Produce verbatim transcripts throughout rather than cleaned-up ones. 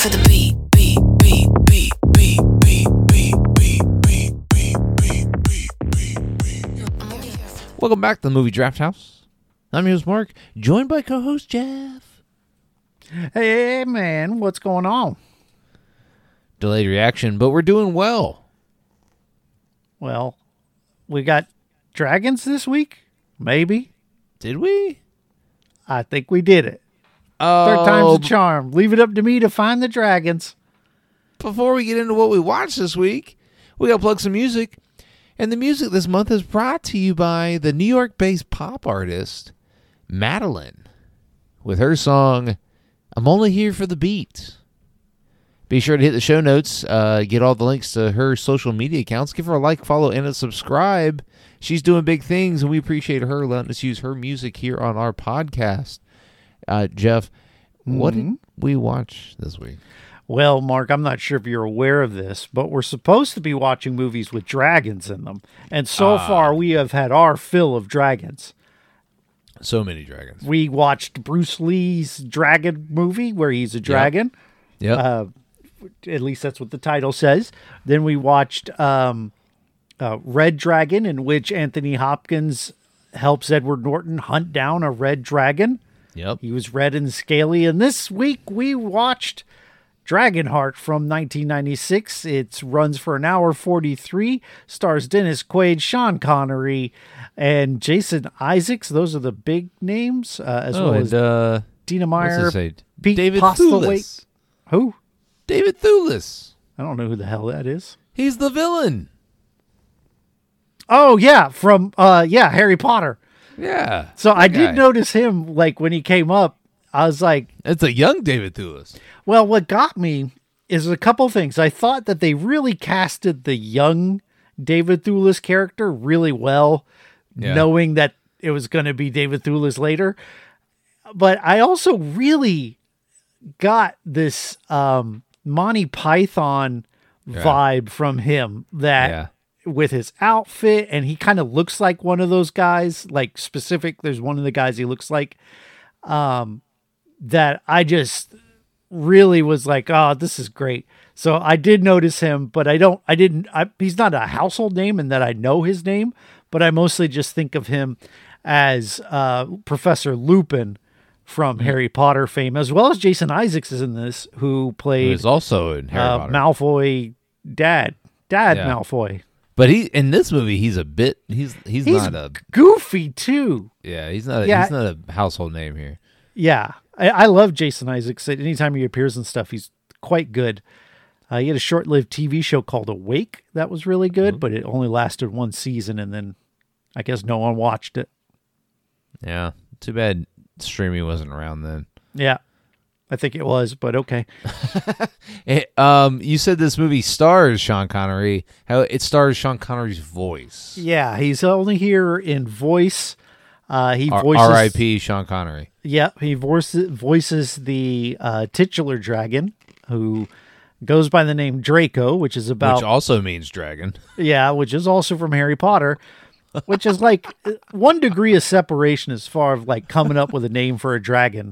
for the beat, beat, beat, beat, beat, beat, beat, beat, beat, beat, beat, beat, beat. I'm only here for the Welcome back to the Movie Draft House. I'm your host, Mark, joined by co-host Jeff. Hey, man, what's going on? Delayed reaction, but we're doing well. Well, we got dragons this week? Maybe. Did we? I think we did it. Oh, Third time's a charm. Leave it up to me to find the dragons. before we get into what we watched this week, we got to plug some music. And the music this month is brought to you by the New York-based pop artist, Madeline, with her song, I'm Only Here for the Beat. Be sure to hit the show notes, uh, get all the links to her social media accounts. Give her a like, follow, and a subscribe. She's doing big things, and we appreciate her letting us use her music here on our podcast. Uh, Jeff, what Mm-hmm. did we watch this week? Well, Mark, I'm not sure if you're aware of this, but we're supposed to be watching movies with dragons in them. And so Ah. far, we have had our fill of dragons. So many dragons. We watched Bruce Lee's dragon movie where he's a dragon. Yep. Uh, at least that's what the title says. Then we watched um, uh, Red Dragon, in which Anthony Hopkins helps Edward Norton hunt down a red dragon. yep. He was red and scaly. And this week we watched Dragonheart from nineteen ninety-six. It runs for an hour forty-three. Stars Dennis Quaid, Sean Connery, and Jason Isaacs. Those are the big names, uh, as Oh, well and, as uh, Dina what's Meyer, his name? Pete David Postlewaite. Thewlis. Who? David Thewlis. I don't know who the hell that is. He's the villain. Oh yeah, from uh yeah, Harry Potter. Yeah. So I that did guy. notice him like when he came up. I was like, It's a young David Thewlis. well, what got me is a couple things. I thought that they really casted the young David Thewlis character really well, Yeah. knowing that it was going to be David Thewlis later. But I also really got this um, Monty Python Yeah. vibe from him that Yeah. with his outfit, and he kind of looks like one of those guys, like specific. There's one of the guys he looks like, um, that I just really was like, oh, this is great. So I did notice him, but I don't, I didn't, I, he's not a household name and that I know his name, but I mostly just think of him as uh, Professor Lupin from Harry Potter fame, as well as Jason Isaacs is in this, who He played was also in Harry uh, Potter. Malfoy dad, dad Yeah. Malfoy. But he in this movie he's a bit he's he's, He's not a goofy too. yeah, he's not a, Yeah. he's not a household name here. Yeah, I, I love Jason Isaacs. Anytime he appears in stuff, he's quite good. Uh, he had a short-lived T V show called Awake that was really good, Mm-hmm. but it only lasted one season, and then I guess no one watched it. Yeah. Too bad streaming wasn't around then. Yeah, I think it was, but okay. Eh, um you said this movie stars Sean Connery. How it stars Sean Connery's voice. Yeah, he's only here in voice. Uh, he R- voices. R I P Sean Connery. Yeah, he voices voices the uh, titular dragon, who goes by the name Draco, which is about Which also means dragon. yeah, which is also from Harry Potter, which is like one degree of separation as far as like coming up with a name for a dragon.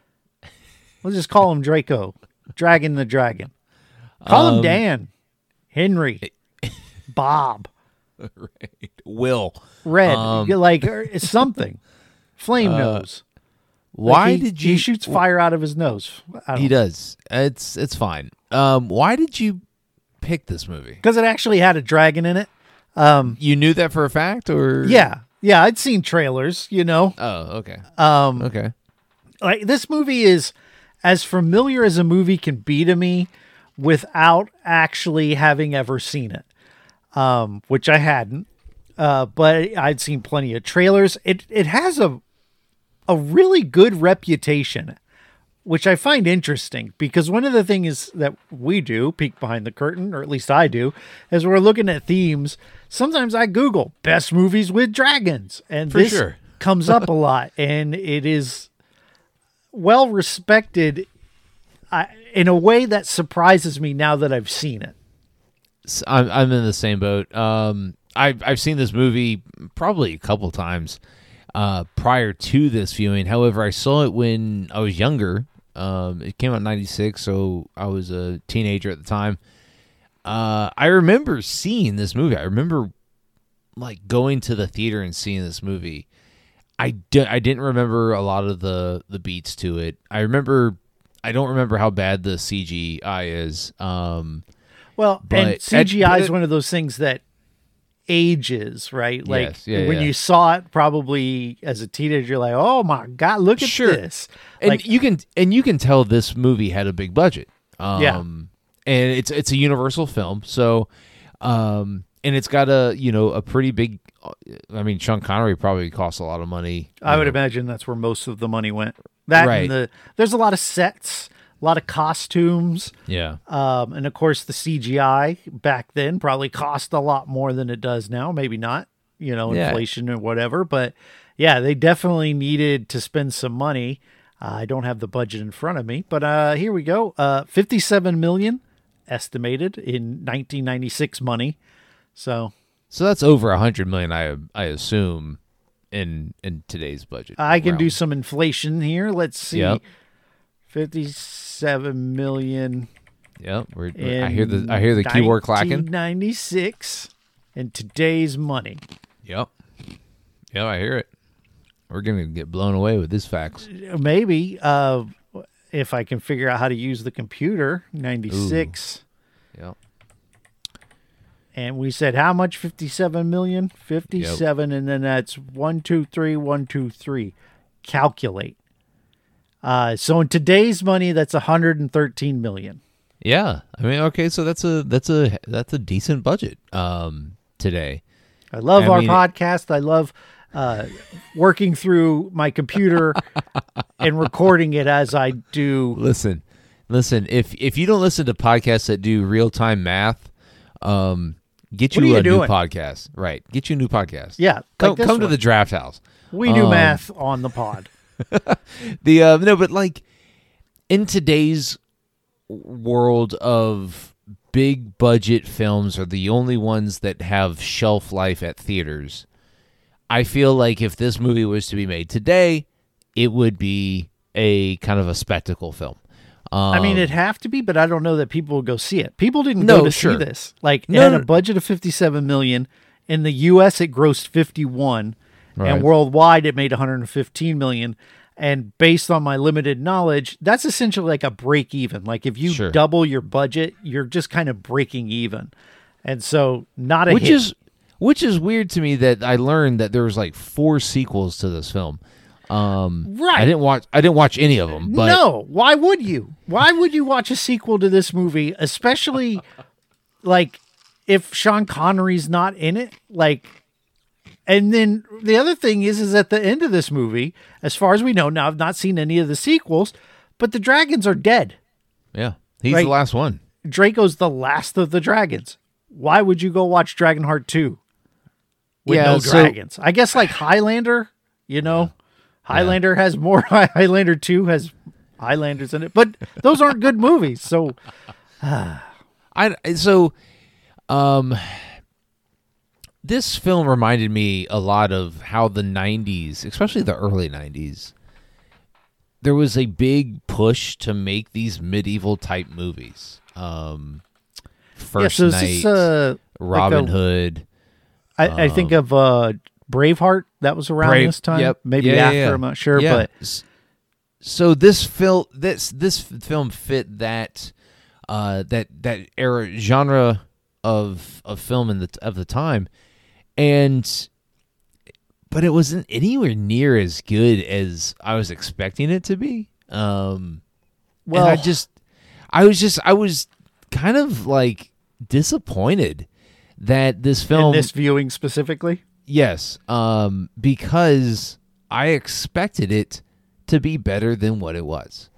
Let's just call him Draco, Dragon the Dragon. Call him Um, Dan, Henry, Bob, Right. Will. Red, Um, like or it's something. Flame nose. Like, Why he- did you He shoots fire out of his nose. He does. It's it's fine. Um why did you pick this movie? Because it actually had a dragon in it. You knew that for a fact or Yeah, yeah, I'd seen trailers. You know, Oh, okay. um, Okay. like this movie is as familiar as a movie can be to me without actually having ever seen it, um, which I hadn't. Uh, but I'd seen plenty of trailers. It it has a a really good reputation, which I find interesting because one of the things that we do, peek behind the curtain, or at least I do, is we're looking at themes. Sometimes I Google best movies with dragons, and For this sure. comes up a lot, and it is well respected uh, in a way that surprises me now that I've seen it. S- I'm I'm in the same boat. Um, I've I've seen this movie probably a couple times uh, prior to this viewing. However, I saw it when I was younger Um, it came out in ninety-six, so I was a teenager at the time. Uh, I remember seeing this movie. I remember like going to the theater and seeing this movie. I, di- I didn't remember a lot of the, the beats to it. I remember, I don't remember how bad the C G I is. Um, Well, But and C G I at- is one of those things that ages, right? Like Yes, yeah, when yeah. you saw it probably as a teenager, you're like, oh my God, look at Sure. this. and Like, you can and you can tell this movie had a big budget. Um, Yeah. and it's it's a Universal film, so um, and it's got a you know a pretty big. I mean, Sean Connery probably costs a lot of money. I you would know. imagine that's where most of the money went. That Right. and the there's a lot of sets, a lot of costumes, Yeah, um, and of course the C G I back then probably cost a lot more than it does now. Maybe not, you know, Yeah. inflation or whatever. But yeah, they definitely needed to spend some money. Uh, I don't have the budget in front of me, but uh, here we go. Uh, fifty-seven million estimated in nineteen ninety-six money. So so that's over a hundred million. I I assume in in today's budget. I can do realm. some inflation here. Let's see. Yep. fifty-seven million. Yep, we're, In I hear the I hear the keyboard clacking. ninety-six in today's money. Yep, yep, I hear it. We're gonna get blown away with this facts. Maybe uh, if I can figure out how to use the computer. ninety-six. Yep. And we said how much? fifty-seven million? fifty-seven, and then that's one, two, three, one, two, three. Calculate. Uh, so in today's money, that's one hundred thirteen million. Yeah, I mean, okay, so that's a that's a that's a decent budget um, today. I love I our mean- podcast. I love uh, working through my computer and recording it as I do. Listen, listen. If if you don't listen to podcasts that do real time math, um, get What you are a you new doing? podcast. Right, get you a new podcast. Yeah, like come this come to one. the Draft House. We do Um, math on the pod. The uh, no, but like in today's world of big budget films are the only ones that have shelf life at theaters. I feel like if this movie was to be made today, it would be a kind of a spectacle film. Um, I mean, it'd have to be, but I don't know that people will go see it. People didn't No, go to sure. see this. Like, No, it had no. a budget of fifty-seven million. In the U S, it grossed fifty-one, Right. and worldwide, it made one hundred fifteen million. And based on my limited knowledge, that's essentially like a break even. Like, if you Sure. double your budget, you're just kind of breaking even. And so, not a which hit. is which is weird to me that I learned that there was like four sequels to this film. Um, Right. I didn't watch. I didn't watch any of them. But no, why would you? Why would you watch a sequel to this movie, especially like if Sean Connery's not in it? Like, and then the other thing is, is at the end of this movie, as far as we know, now I've not seen any of the sequels, but the dragons are dead. yeah, he's Right. the last one. Draco's the last of the dragons. Why would you go watch Dragonheart two with Yeah, no so- dragons? I guess like Highlander, you know, Highlander has more. Highlander two has Highlanders in it, but those aren't good movies. So I so, um, this film reminded me a lot of how the nineties, especially the early nineties, there was a big push to make these medieval type movies. Um, First yeah, so is Night, this uh, Robin like a- Hood. I, I think of uh, Braveheart. That was around Brave- this time. Yep. Maybe Yeah, yeah, after. yeah. I'm not sure, Yeah. but S- so this film, this this film fit that uh, that that era genre of of film in the of the time, and but it wasn't anywhere near as good as I was expecting it to be. Um, well, and I just, I was just, I was kind of like disappointed that this in film, this viewing specifically. yes, um, because I expected it to be better than what it was.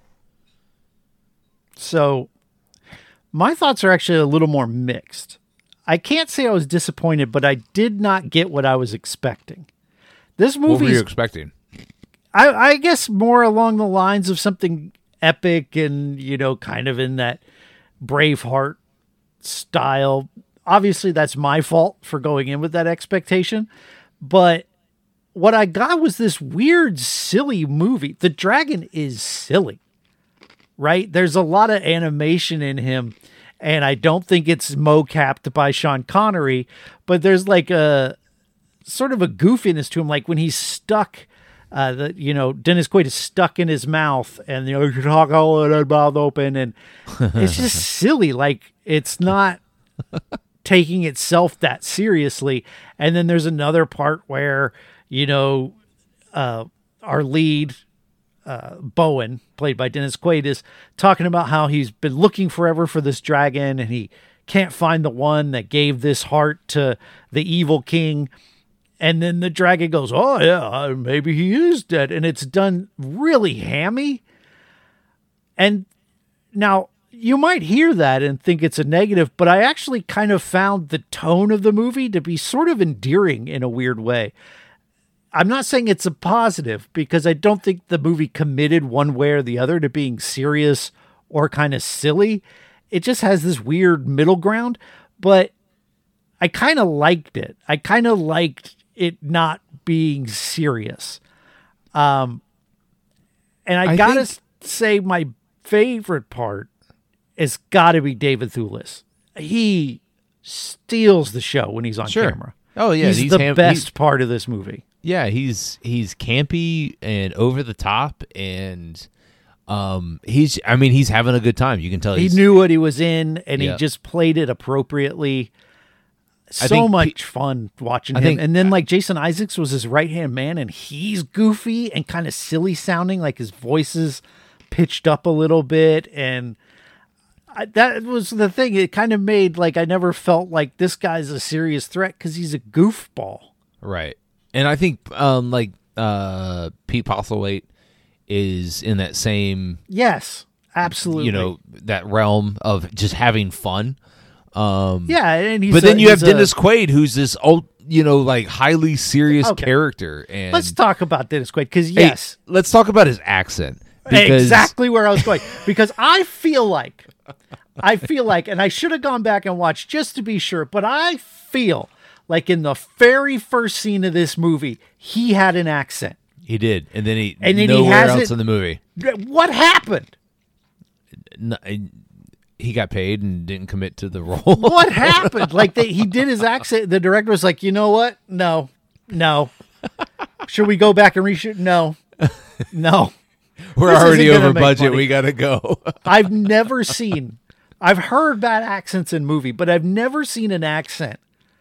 So my thoughts are actually a little more mixed. I can't say I was disappointed, but I did not get what I was expecting. This What were movie you is, expecting? I, I guess, more along the lines of something epic and, you know, kind of in that Braveheart style. Obviously, that's my fault for going in with that expectation. But what I got was this weird, silly movie. The dragon is silly. right? There's a lot of animation in him, and I don't think it's mocapped by Sean Connery, but there's like a sort of a goofiness to him, like when he's stuck. Uh, the you know Dennis Quaid is stuck in his mouth, and you know you talk all with that mouth open, and it's just silly. Like it's not taking itself that seriously. And then there's another part where you know uh, our lead uh, Bowen, played by Dennis Quaid, is talking about how he's been looking forever for this dragon, and he can't find the one that gave this heart to the evil king. And then the dragon goes, oh, yeah, maybe he is dead. And it's done really hammy. And now you might hear that and think it's a negative, but I actually kind of found the tone of the movie to be sort of endearing in a weird way. I'm not saying it's a positive, because I don't think the movie committed one way or the other to being serious or kind of silly. It just has this weird middle ground, but I kind of liked it. I kind of liked it not being serious. Um, and I, I gotta think- say my favorite part has gotta be David Thewlis. He steals the show when he's on Sure. camera. Oh, yeah, He's, he's the ham- best he's- part of this movie. Yeah, he's he's campy and over the top, and um, he's I mean he's having a good time. You can tell He he's, knew what he was in, and Yeah. he just played it appropriately. I So think much pe- fun watching I him. think- and then like Jason Isaacs was his right-hand man, and he's goofy and kind of silly sounding, like his voice is pitched up a little bit. And I, that was the thing. It kind of made like I never felt like this guy's a serious threat, because he's a goofball. right. And I think um, like uh, Pete Postlethwaite is in that same Yes, absolutely. you know that realm of just having fun. Um, yeah. And he's but a- then you have he's a- Dennis Quaid, who's this old, you know, like highly serious Okay. character. And Let's talk about Dennis Quaid, because Hey, yes, let's talk about his accent. Because, exactly where I was going, because I feel like, I feel like, and I should have gone back and watched just to be sure, but I feel like in the very first scene of this movie, he had an accent. he did, and then he And then he nowhere has else it- in the movie. What happened? No, he got paid and didn't commit to the role. What happened? Like they, he did his accent. The director was like, you know what? No, no. Should we go back and reshoot? No, no. We're This already isn't gonna over make budget. money. We gotta go. I've never seen, I've heard bad accents in movie, but I've never seen an accent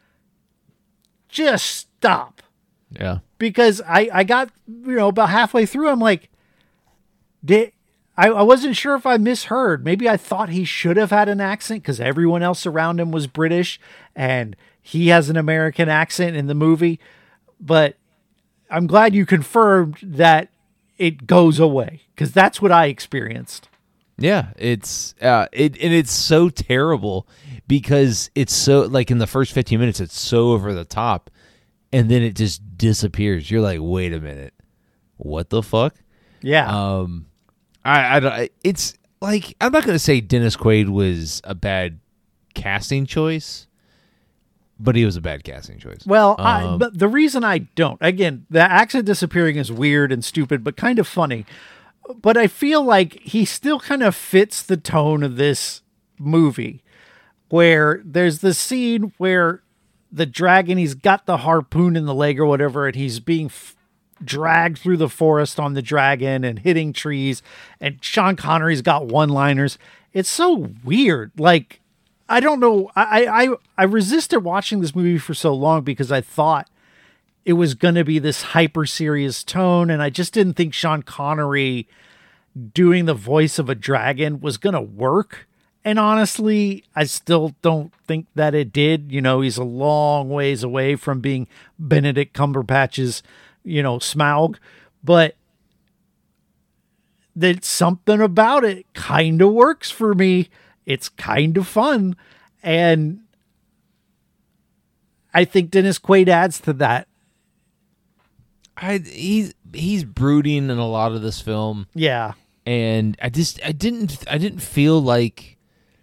just stop. Yeah, Because I, I got, you know, about halfway through, I'm like, did I, I wasn't sure if I misheard. Maybe I thought he should have had an accent because everyone else around him was British and he has an American accent in the movie. But I'm glad you confirmed that it goes away, because that's what I experienced. yeah. It's uh, it and it's so terrible because it's so like in the first fifteen minutes, it's so over the top, and then it just disappears. You're like, wait a minute, what the fuck? Yeah. Um, I, I don't. It's like I'm not gonna say Dennis Quaid was a bad casting choice, but he was a bad casting choice. Well, I, Um, but the reason I don't, again, the accent disappearing is weird and stupid, but kind of funny. But I feel like he still kind of fits the tone of this movie, where there's the scene where the dragon, he's got the harpoon in the leg or whatever, and he's being f- dragged through the forest on the dragon and hitting trees, and Sean Connery's got one-liners. It's so weird. Like, I don't know. I, I, I resisted watching this movie for so long because I thought it was going to be this hyper serious tone. And I just didn't think Sean Connery doing the voice of a dragon was going to work. And honestly, I still don't think that it did. You know, he's a long ways away from being Benedict Cumberbatch's, you know, Smaug, but that something about it kind of works for me. It's kind of fun. And I think Dennis Quaid adds to that. I he's he's brooding in a lot of this film, Yeah. and I just I didn't I didn't feel like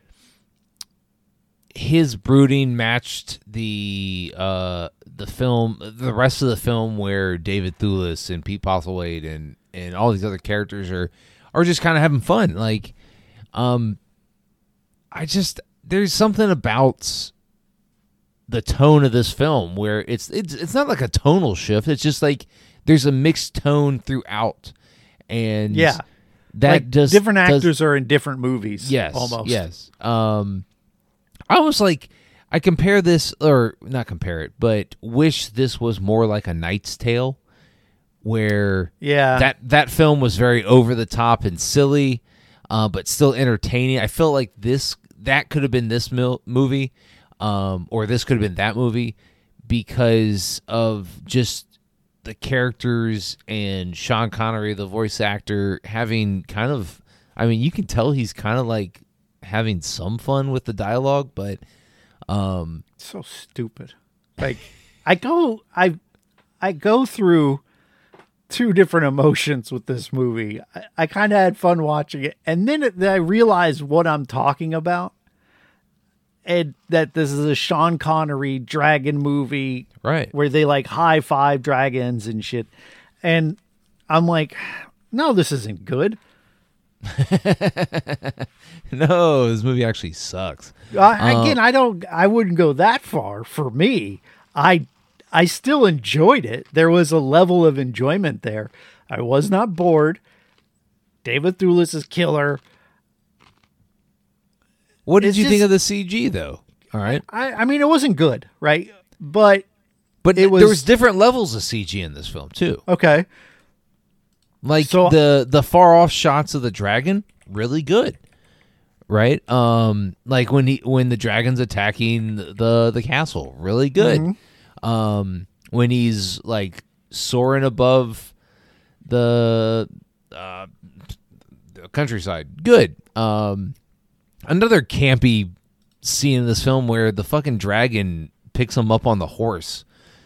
his brooding matched the uh the film the rest of the film, where David Thewlis and Pete Postlethwaite and and all these other characters are are just kind of having fun. Like Um, I just there's something about the tone of this film where it's it's it's not like a tonal shift. It's just like there's a mixed tone throughout, and Yeah. that Like, just different does- actors are in different movies. Yes, almost. yes. Um, I almost like I compare this, or not compare it, but wish this was more like A Knight's Tale, where Yeah. that that film was very over the top and silly, uh, but still entertaining. I feel like this that could have been this mil- movie, um, or this could have been that movie, because of just the characters and Sean Connery, the voice actor, having kind of. I mean, you can tell he's kind of like having some fun with the dialogue, but um, So stupid. Like I go I I go through two different emotions with this movie. I, I kind of had fun watching it, and then, it, then I realized what I'm talking about, and that this is a Sean Connery dragon movie, right. where they like high five dragons and shit, and I'm like, no, this isn't good. No, this movie actually sucks. I, again, I don't. I wouldn't go that far. For me, I I still enjoyed it. There was a level of enjoyment there. I was not bored. David Thewlis is killer. What did It's you think just- of the C G though? All right, I I mean, it wasn't good, right? But but it there was- was different levels of C G in this film too. okay, Like So- the the far off shots of the dragon, really good, right? Um, like when he when the dragon's attacking the the castle, really good. Mm-hmm. Um, when he's like soaring above the uh, the countryside, good. Um, another campy scene in this film where the fucking dragon picks him up on the horse,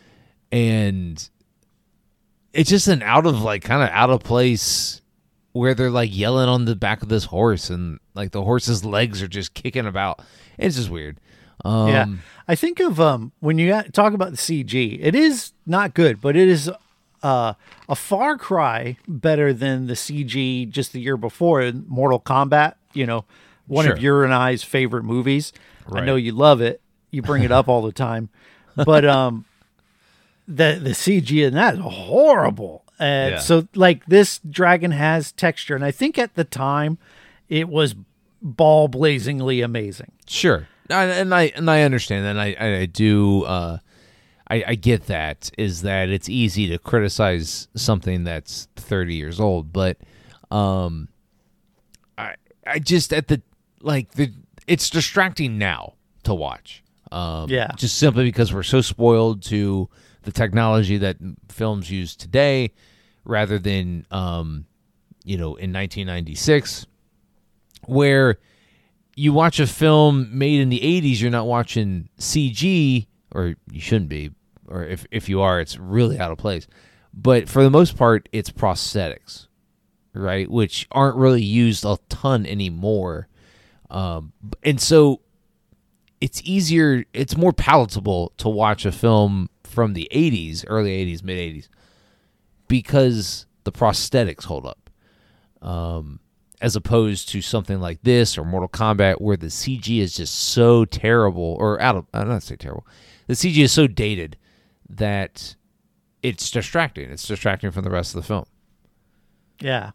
and it's just an out of like kind of out of place where they're like yelling on the back of this horse, and like the horse's legs are just kicking about. It's just weird. Um, yeah. I think of um when you talk about the C G, it is not good, but it is uh, a far cry better than the C G just the year before in Mortal Kombat. You know, one Sure. of your and I's favorite movies. I Right. know you love it. You bring it up all the time, but um, the the C G in that is horrible. And Yeah. so, like, this dragon has texture, and I think at the time it was ball blazingly amazing. Sure, I, and I and I understand that. And I I, I do. Uh, I, I get that. Is that it's easy to criticize something that's thirty years old, but um, I I just at the like the it's distracting now to watch. Um, Yeah. just simply because we're so spoiled to the technology that films use today, rather than um, you know, in nineteen ninety-six, where you watch a film made in the eighties, you're not watching C G, or you shouldn't be, or if, if you are, it's really out of place. But for the most part, it's prosthetics, right? Which aren't really used a ton anymore. Um, and so it's easier, it's more palatable to watch a film from the eighties, early eighties, mid eighties, because the prosthetics hold up. Um, as opposed to something like this or Mortal Kombat, where the C G is just so terrible, or out of, I'm not say terrible, the C G is so dated that it's distracting. It's distracting from the rest of the film. Yeah.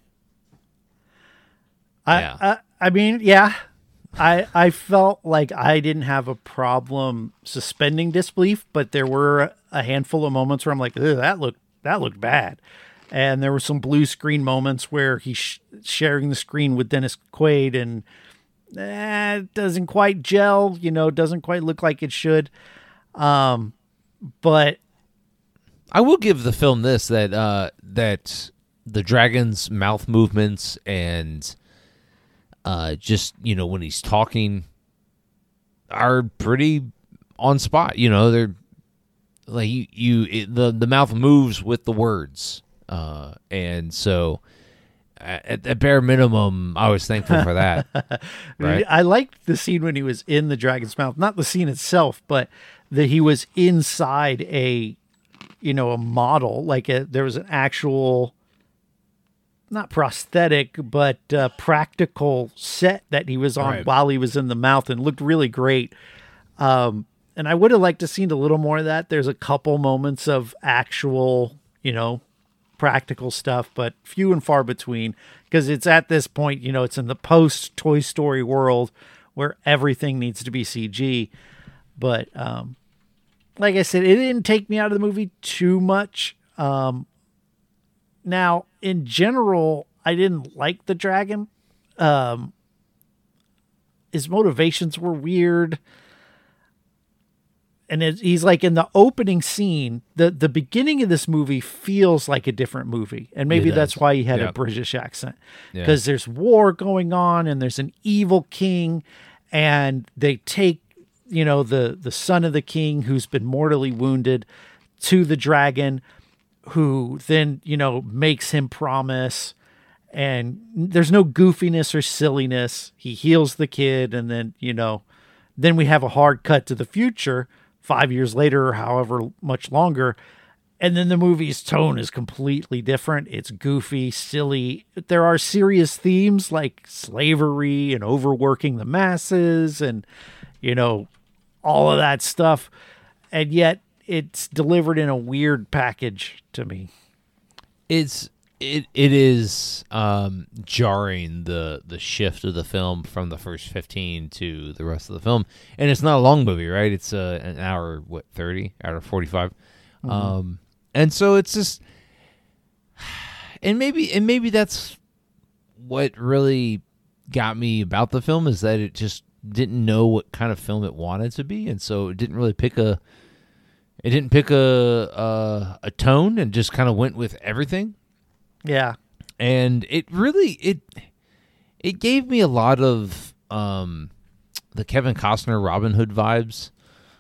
I, Yeah. I I mean, yeah. I I felt like I didn't have a problem suspending disbelief, but there were a handful of moments where I'm like, "Ugh, that looked that looked bad." And there were some blue screen moments where he's sh- sharing the screen with Dennis Quaid, and eh, it doesn't quite gel, you know, doesn't quite look like it should. Um, but I will give the film this, that uh, that the dragon's mouth movements and uh, just, you know, when he's talking are pretty on spot. You know, they're like you, you it, the the mouth moves with the words, uh, and so at, at bare minimum, I was thankful for that. Right? I liked the scene when he was in the dragon's mouth, not the scene itself, but that he was inside a, you know, a model, like a, there was an actual not prosthetic, but uh, practical set that he was on Right. while he was in the mouth and looked really great. Um, and I would have liked to seen a little more of that. There's a couple moments of actual, you know, practical stuff, but few and far between, because it's at this point, you know, it's in the post Toy Story world where everything needs to be C G. But um, like I said, it didn't take me out of the movie too much. Um, now, in general, I didn't like the dragon. Um, his motivations were weird. And it, he's like in the opening scene, the, the beginning of this movie feels like a different movie. And maybe It that's does. why he had Yeah. a British accent. Yeah. Because there's war going on and there's an evil king. And they take, you know, the, the son of the king who's been mortally wounded to the dragon, who then, you know, makes him promise. And there's no goofiness or silliness. He heals the kid. And then, you know, then we have a hard cut to the future five years later or however much longer. And then the movie's tone is completely different. It's goofy, silly. There are serious themes like slavery and overworking the masses and, you know, all of that stuff. And yet it's delivered in a weird package to me. It's it it is um, jarring the the shift of the film from the first fifteen to the rest of the film, and it's not a long movie, right? It's uh, an hour, what thirty, hour forty five, Mm-hmm. um, and so it's just, and maybe and maybe that's what really got me about the film is that it just didn't know what kind of film it wanted to be, and so it didn't really pick a. It didn't pick a a, a tone and just kind of went with everything. Yeah. And it really it it gave me a lot of um, the Kevin Costner Robin Hood vibes,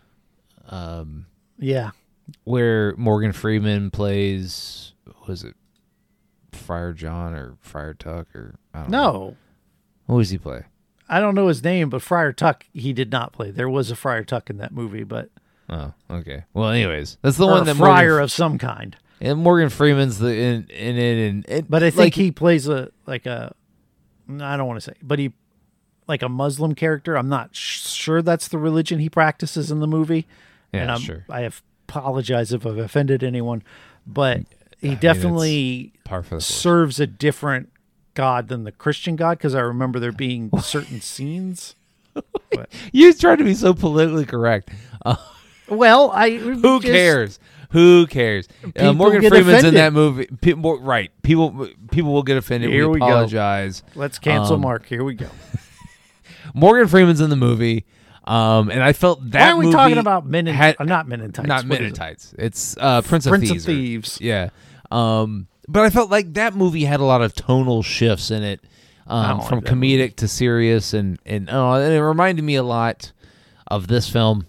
um, Yeah. where Morgan Freeman plays, was it Friar John or Friar Tuck or I don't know. No, Who does he play? I don't know his name, but Friar Tuck, he did not play. There was a Friar Tuck in that movie, but Oh, okay. Well, anyways, that's the or one a that friar Morgan, of some kind. and Morgan Freeman's the in in it, and, and But I think like, he plays a like a I don't want to say, but he like a Muslim character. I'm not sh- sure that's the religion he practices in the movie. Yeah, and I'm, sure. I apologize if I've offended anyone, but he mean, definitely par for the course. serves a different God than the Christian God, because I remember there being certain scenes. You tried to be so politically correct. Uh, Well, I who just- cares? Who cares? Uh, People Morgan get Freeman's in offended. that movie. Pe- more, right? People, people will get offended. Here we we go. apologize. Let's cancel Um, Mark. Here we go. Morgan Freeman's in the movie, um, and I felt that. Why are we movie talking about Men in had- uh, not Men in Tights? not What Men is in it? Tights. It's uh, Prince of Prince Thieves. of or- Thieves. Yeah. Um, but I felt like that movie had a lot of tonal shifts in it, I um, don't from like that comedic to serious, and and, uh, and it reminded me a lot of this film.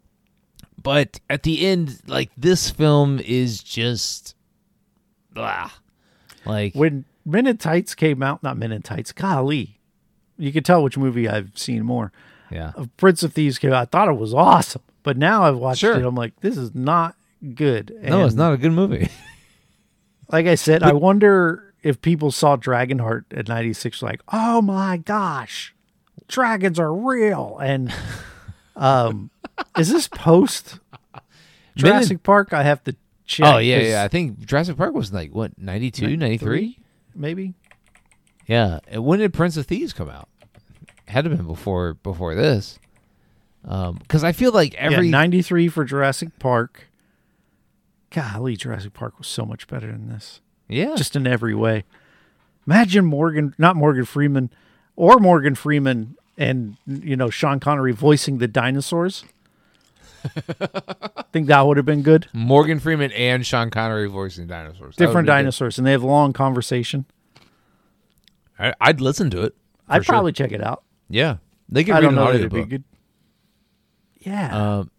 But at the end, like this film is just, blah. Like When Men in Tights came out, not Men in Tights, golly, you could tell which movie I've seen more. yeah, Of Prince of Thieves came out, I thought it was awesome, but now I've watched Sure. it, I'm like, this is not good. no, it's And not a good movie. Like I said, I wonder if people saw Dragonheart at ninety-six, like, oh my gosh, dragons are real. And um, is this post Jurassic Park? I have to check. Oh yeah, 'cause yeah. I think Jurassic Park was like what ninety-two, ninety-three. maybe. Yeah. And when did Prince of Thieves come out? Had to have been before before this. Um, because I feel like every yeah, ninety-three for Jurassic Park. Golly, Jurassic Park was so much better than this, yeah, just in every way. Imagine Morgan, not Morgan Freeman, or Morgan Freeman, and you know Sean Connery voicing the dinosaurs. Think that would have been good. Morgan Freeman and Sean Connery voicing dinosaurs. That Different would be good. dinosaurs, and they have a long conversation. I, I'd listen to it. for I'd sure. probably check it out. Yeah, they could I read don't an know that it'd be audiobook. good. Yeah, Um,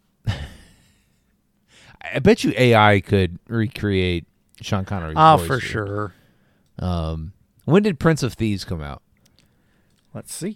I bet you A I could recreate Sean Connery's oh voice for here. sure. Um, when did Prince of Thieves come out? Let's see.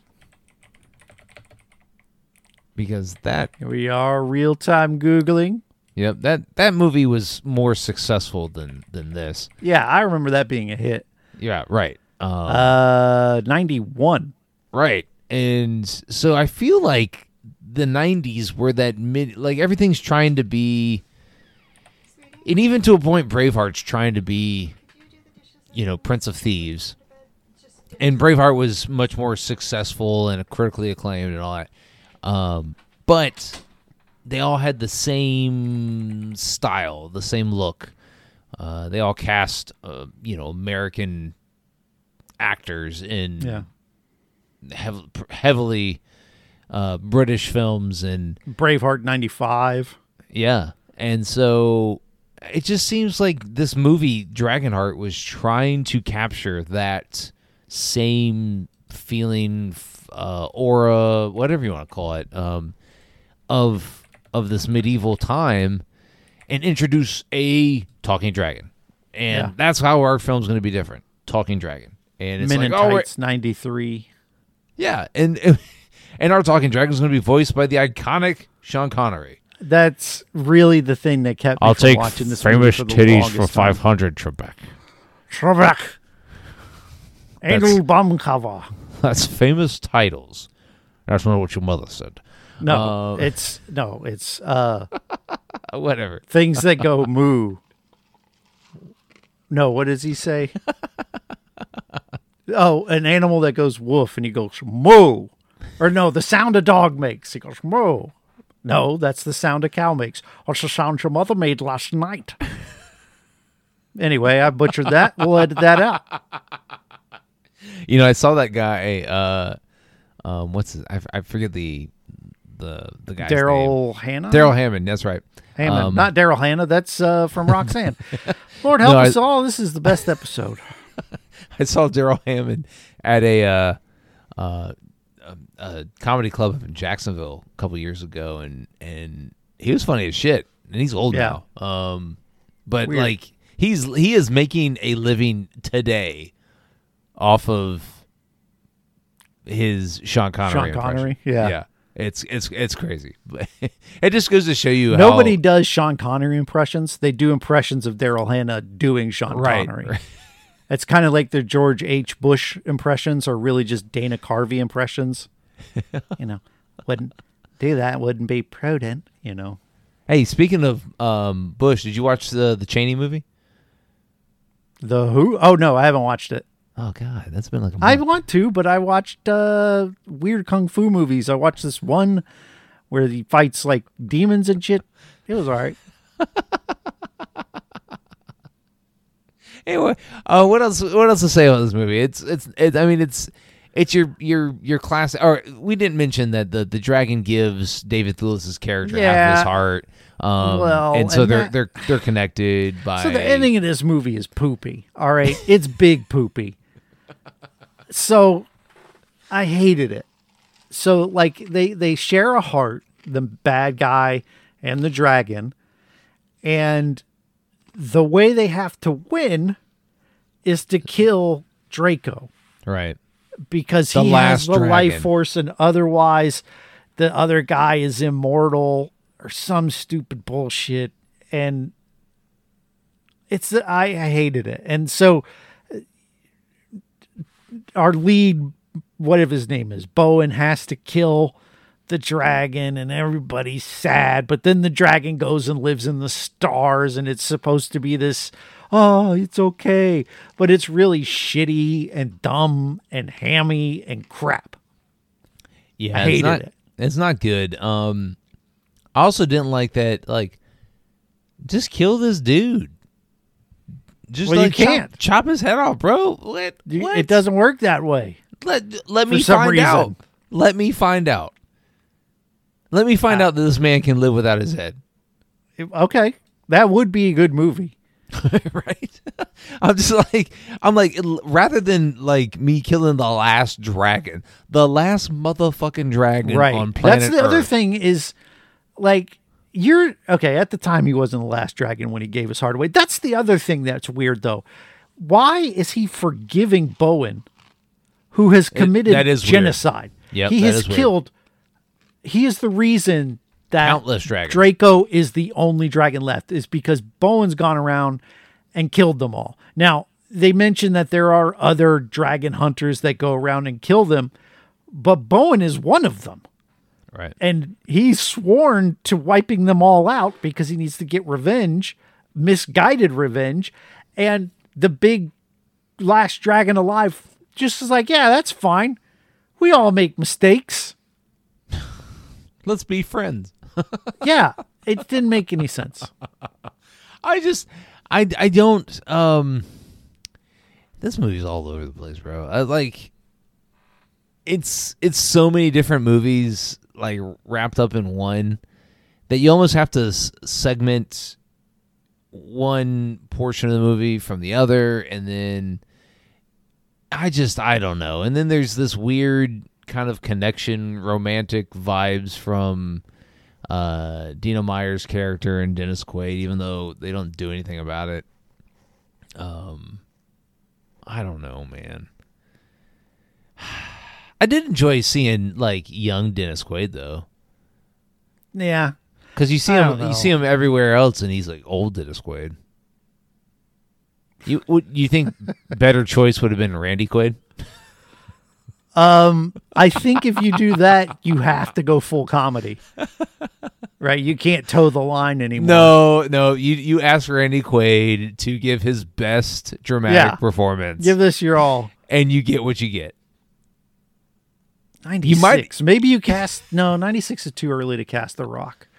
Because that, Here we are, real time googling. yep, that that movie was more successful than than this. Yeah, I remember that being a hit. Yeah, right. Um, Uh, ninety-one. right. And so I feel like the nineties were that mid, like everything's trying to be, and even to a point, Braveheart's trying to be, you know, Prince of Thieves. And Braveheart was much more successful and critically acclaimed and all that. Um, but they all had the same style, the same look. Uh, they all cast, uh, you know, American actors in Yeah. hev- heavily uh, British films, and Braveheart ninety-five. yeah, and so it just seems like this movie Dragonheart was trying to capture that same feeling, uh, aura, whatever you want to call it, um, of of this medieval time, and introduce a talking dragon, and Yeah. that's how our film's going to be different. Talking dragon, and it's Men like, in oh, we're- Tights ninety-three. yeah, and and our talking dragon is going to be voiced by the iconic Sean Connery. That's really the thing that kept me from watching this movie for the longest time. hundred, Trebek. Trebek. That's- Adel Baumkava. That's famous titles. That's not what your mother said. No, Uh, it's no, it's uh Uh, whatever. things that go moo. No, what does he say? Oh, an animal that goes woof and he goes moo. Or no, the sound a dog makes. He goes moo. No, that's the sound a cow makes. What's the sound your mother made last night? Anyway, I butchered that. We'll edit that out. You know, I saw that guy. Uh, um, what's his? I, f- I forget the the the guy's name. Daryl Hannah? Daryl Hammond. That's right. Hammond. Um, Not Daryl Hannah. That's uh, from Roxanne. Lord help No, I- us all. This is the best episode. I saw Daryl Hammond at a, uh, uh, a a comedy club in Jacksonville a couple years ago, and and he was funny as shit. And he's old Yeah. now. Um, but Weird. like he's he is making a living today off of his Sean Connery. Sean impression. Connery, yeah. yeah. It's it's it's crazy. It just goes to show you Nobody how, does Sean Connery impressions. They do impressions of Daryl Hannah doing Sean Right, Connery. right. It's kind of like the George H. Bush impressions are really just Dana Carvey impressions. You know, wouldn't do that. Wouldn't be prudent, you know. Hey, speaking of um, Bush, did you watch the the Cheney movie? The who? Oh, no, I haven't watched it. Oh God, that's been like a I month. want to, but I watched uh, weird kung fu movies. I watched this one where he fights like demons and shit. It was all right. Anyway, uh, what else? What else to say about this movie? It's it's it's. I mean, it's it's your your your classic. Or we didn't mention that the the dragon gives David Thewlis's character half Yeah. his heart. Um, Well, and so and they're that- they're they're connected by. So the ending of this movie is poopy. All right, it's big poopy. So I hated it. So like they they share a heart, the bad guy and the dragon, and the way they have to win is to kill Draco right. because The he last has the dragon. life force, and otherwise the other guy is immortal or some stupid bullshit. And it's I, I hated it. And so uh, our lead, whatever his name is, Bowen, has to kill the dragon, and everybody's sad. But then the dragon goes and lives in the stars, and it's supposed to be this, oh, it's okay. But it's really shitty and dumb and hammy and crap. Yeah, I it's hated not, it. It's not good. Um, I also didn't like that. Like, just kill this dude. Just Well, you like, chop- can't. chop, his head off, bro. Let, You- what? It doesn't work that way. Let let me For some find reason. out. Let me find out. Let me find Uh, out that this man can live without his head. It- okay. That would be a good movie. Right? I'm just like I'm like l- rather than like me killing the last dragon, the last motherfucking dragon Right. on planet That's the other Earth. thing is like you're okay. At the time, he wasn't the last dragon when he gave his heart away. That's the other thing that's weird, though. Why is he forgiving Bowen, who has committed that is weird. genocide? Yep, he that has is weird. killed. He is the reason that Countless dragons. Draco is the only dragon left, is because Bowen's gone around and killed them all. Now, they mention that there are other dragon hunters that go around and kill them, but Bowen is one of them. Right. And he's sworn to wiping them all out because he needs to get revenge, misguided revenge. And the big last dragon alive just is like, yeah, that's fine. We all make mistakes. Let's be friends. Yeah, it didn't make any sense. I just, I, I don't, um, this movie's all over the place, bro. I, like, it's, it's so many different movies, like, wrapped up in one that you almost have to s- segment one portion of the movie from the other, and then I just, I don't know. And then there's this weird kind of connection, romantic vibes from uh, Dina Meyer's character and Dennis Quaid, even though they don't do anything about it. Um, I don't know, man. I did enjoy seeing like young Dennis Quaid though, Yeah. because you see I him, don't know. you see him everywhere else, and he's like old Dennis Quaid. You would you think better choice would have been Randy Quaid? Um, I think if you do that, you have to go full comedy. Right? You can't toe the line anymore. No, no. You you ask Randy Quaid to give his best dramatic Yeah. performance, Give this your all. and you get what you get. ninety-six. might- Maybe you cast... No, ninety-six is too early to cast The Rock.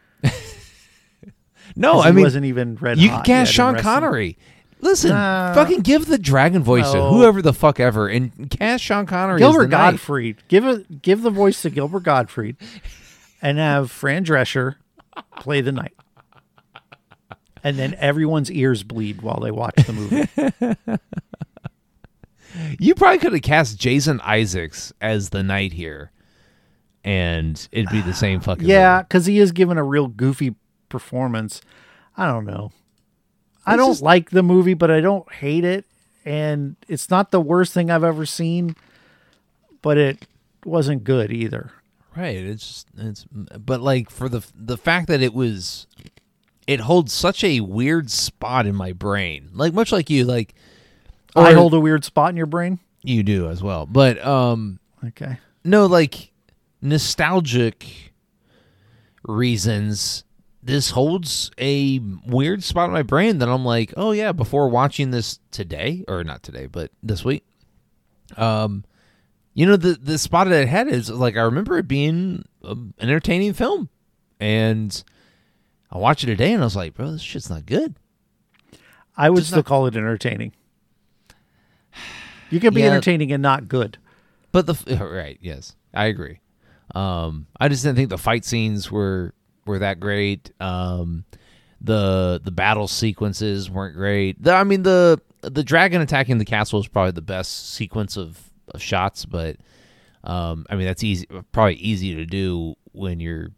No, 'Cause I he mean, wasn't even red you hot can cast yet in Sean wrestling. Connery. Listen, Nah. fucking give the dragon voice No. to whoever the fuck ever, and cast Sean Connery. as Gilbert the knight. Gottfried. Give it. Give the voice to Gilbert Gottfried, and have Fran Drescher play the knight. And then everyone's ears bleed while they watch the movie. You probably could have cast Jason Isaacs as the knight here, and it'd be the same fucking. Yeah, movie. because he is given a real goofy performance. I don't know. I It's don't just- like the movie, but I don't hate it. And it's not the worst thing I've ever seen, but it wasn't good either. Right. It's just, it's but like for the the fact that it was, it holds such a weird spot in my brain. Like much like you, like I or- hold a weird spot in your brain. you do as well. But um, Okay. no, like nostalgic reasons. This holds a weird spot in my brain that I'm like, oh yeah, before watching this today, or not today, but this week, um, you know, the the spot that it had is like I remember it being an entertaining film, and I watched it today and I was like, bro, this shit's not good. I would Just still not- call it entertaining. You can be Yeah. entertaining and not good. But the right, yes, I agree. Um, I just didn't think the fight scenes were were that great. Um, the the battle sequences weren't great. The, I mean the the dragon attacking the castle is probably the best sequence of, of shots, but um, I mean that's easy, probably easy to do when you're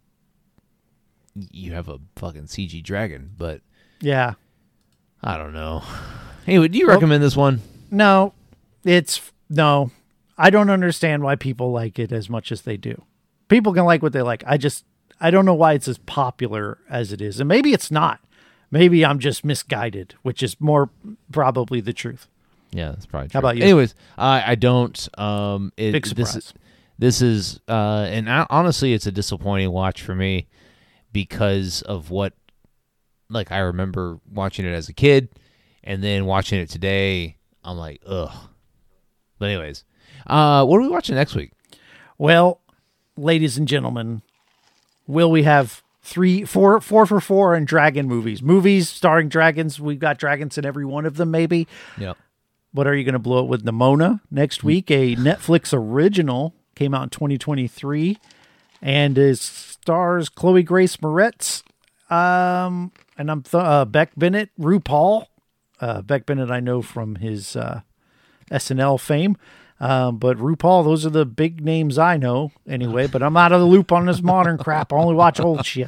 you have a fucking C G dragon. But Yeah. I don't know. Anyway, do you Well- recommend this one? No, it's no. I don't understand why people like it as much as they do. People can like what they like. I just, I don't know why it's as popular as it is. And maybe it's not. Maybe I'm just misguided, which is more probably the truth. Yeah, that's probably true. How about you? Anyways, I I don't. Um, it, Big This surprise. is, this is uh, and I, honestly, it's a disappointing watch for me because of what, like, I remember watching it as a kid, and then watching it today. I'm like, ugh. But anyways, uh, what are we watching next week? Well, ladies and gentlemen, will we have three, four, four for four in dragon movies? Movies starring dragons. We've got dragons in every one of them, maybe. Yep. What are you going to blow it with? Nimona next week, a Netflix original, came out in twenty twenty-three, and is stars Chloe Grace Moretz, um, and I'm th- uh, Beck Bennett, RuPaul. Uh, Beck Bennett, I know from his uh, S N L fame, um, but RuPaul, those are the big names I know anyway. But I'm out of the loop on this modern crap. I only watch old shit.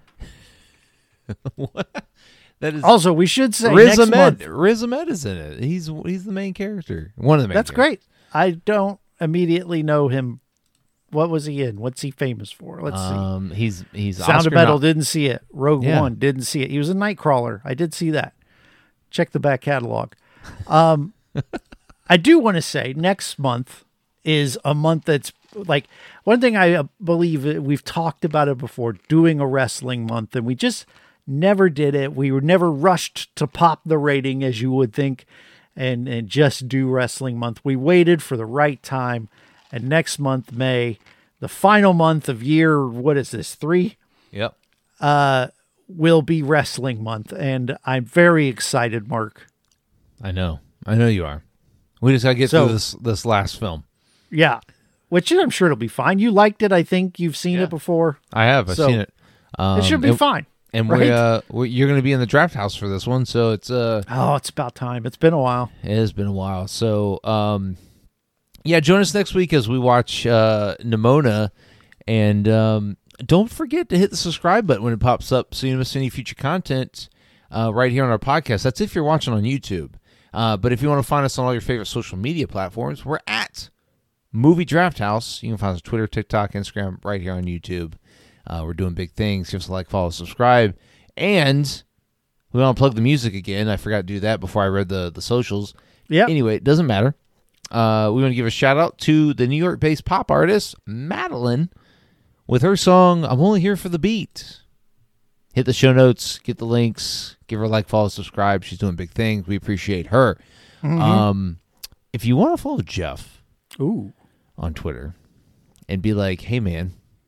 That is Also, we should say Riz next month. Ahmed. Riz Ahmed is in it. He's he's the main character. One of the main. That's characters. great. I don't immediately know him. What was he in? What's he famous for? Let's Um, he's he's see. Sound Oscar of Metal, nom- didn't see it. Rogue Yeah. One, didn't see it. He was in Nightcrawler. I did see that. Check the back catalog. Um, I do want to say next month is a month that's like one thing I uh, believe we've talked about it before, doing a wrestling month, and we just never did it. We were never rushed to pop the rating as you would think and, and just do wrestling month. We waited for the right time. And next month, May, the final month of year, what is this, three? Yep. Uh, will be wrestling month. And I'm very excited, Mark. I know. I know you are. We just got to get So- through this this last film. Yeah. Which I'm sure it'll be fine. You liked it, I think. You've seen Yeah. it before. I have. I've So, seen it. Um, it should be and, fine. And right? we, uh, we, you're going to be in the draft house for this one, so it's uh, Oh, it's about time. It's been a while. it has been a while. So, um, yeah, join us next week as we watch uh, Nimona, and um, don't forget to hit the subscribe button when it pops up so you don't miss any future content uh, right here on our podcast. That's if you're watching on YouTube. Uh, but if you want to find us on all your favorite social media platforms, we're at Movie Draft House. You can find us on Twitter, TikTok, Instagram, right here on YouTube. Uh, we're doing big things. Give us a like, follow, subscribe. And we want to plug the music again. I forgot to do that before I read the, the socials. Yeah. Anyway, it doesn't matter. Uh, we want to give a shout out to the New York-based pop artist, Madeline, with her song, I'm Only Here for the Beat. Hit the show notes, get the links, give her a like, follow, subscribe. She's doing big things. We appreciate her. Mm-hmm. Um, if you want to follow Jeff Ooh. on Twitter and be like, hey, man,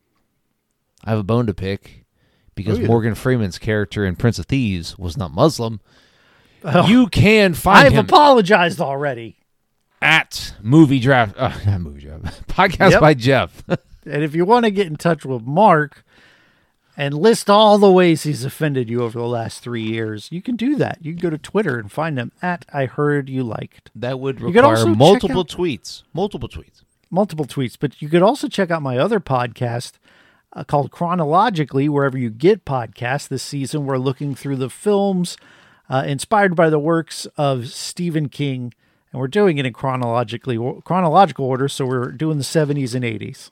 I have a bone to pick because Oh, yeah. Morgan Freeman's character in Prince of Thieves was not Muslim. Oh, You can find I've him apologized already. at Movie Draft, uh, not Movie Draft, Podcast Yep. by Jeff. And if you want to get in touch with Mark and list all the ways he's offended you over the last three years, you can do that. You can go to Twitter and find him at I Heard You Liked. That would You could also require check multiple out- tweets. Multiple tweets. Multiple tweets. But you could also check out my other podcast uh, called Chronologically, wherever you get podcasts. This season, we're looking through the films uh, inspired by the works of Stephen King. And we're doing it in chronologically chronological order, so we're doing the seventies and eighties.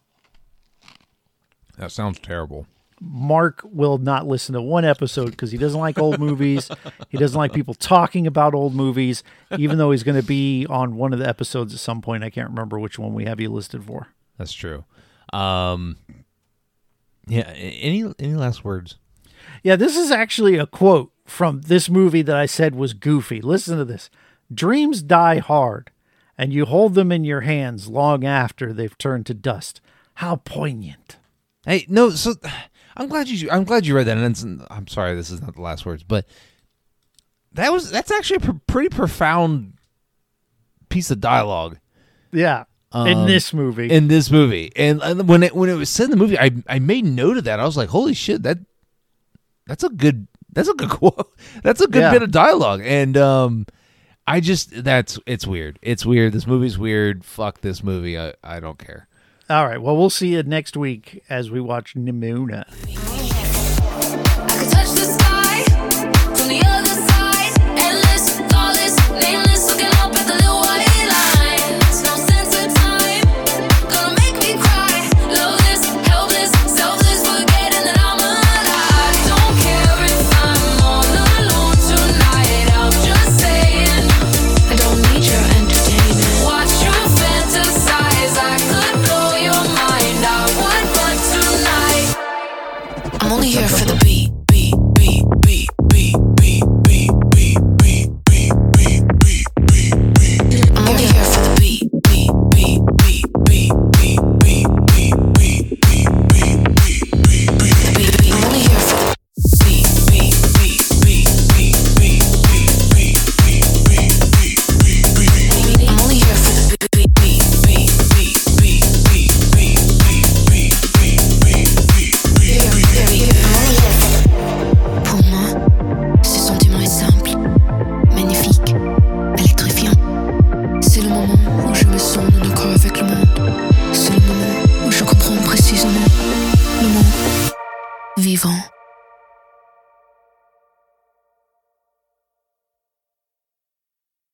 That sounds terrible. Mark will not listen to one episode because he doesn't like old movies. He doesn't like people talking about old movies, even though he's going to be on one of the episodes at some point. I can't remember which one we have you listed for. That's true. Um, yeah. a- Any any last words? Yeah, this is actually a quote from this movie that I said was goofy. Listen to this. Dreams die hard, and you hold them in your hands long after they've turned to dust. How poignant. Hey, no. So I'm glad you. I'm glad you read that. And it's, I'm sorry, this is not the last words, but that was that's actually a pr- pretty profound piece of dialogue Yeah, in Um, this movie. in this movie. And, and when it when it was said in the movie, I I made note of that. I was like, holy shit, that that's a good that's a good quote. That's a good Yeah. bit of dialogue. And um, I just that's it's weird. It's weird. This movie's weird. Fuck this movie. I I don't care. All right, well, we'll see you next week as we watch Nimona. I could touch the sky from the other side. Endless, flawless, nameless, looking up at the little white lines. No sense of time, gonna make me cry. Loveless, helpless, selfless, forgetting that I'm alive. Don't care if I'm all alone tonight. I'm just saying, I don't need your entertainment. Watch you fantasize, I could blow your mind. I would, but tonight I'm only here for the beat, beat, beat, beat, beat, beat, beat, beat, beat, beat, beat, beat, beat, beat. I'm only here for the beat, beat, beat, beat, beat, beat, beat, beat, beat, beat, beat, beat, beat, beat. I'm only here for the beat, beat, beat, beat, beat, beat, beat, beat, beat, beat, beat, beat. I'm only here for the beat, beat, beat, beat, beat, beat, beat, beat, beat, beat, beat, beat. Pour moi, ce sentiment est simple, magnifique, électrifiant. C'est le moment où je me sens en accord avec le monde. C'est le moment où je comprends précisément le monde vivant.